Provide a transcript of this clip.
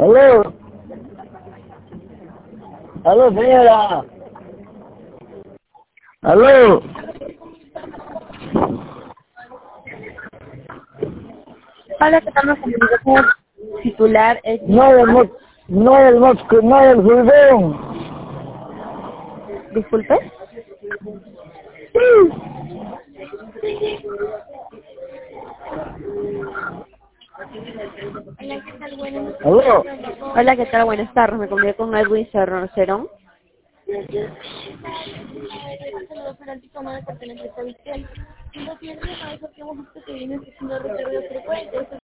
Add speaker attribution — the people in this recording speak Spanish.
Speaker 1: Aló, aló señora, aló.
Speaker 2: Hola, ¿qué tal? Nos comunica con el titular.
Speaker 1: No del juzgón.
Speaker 2: Disculpe.
Speaker 1: Aló.
Speaker 2: Hola, ¿qué tal? Buenas tardes. Me comunico con Edwin Cerón.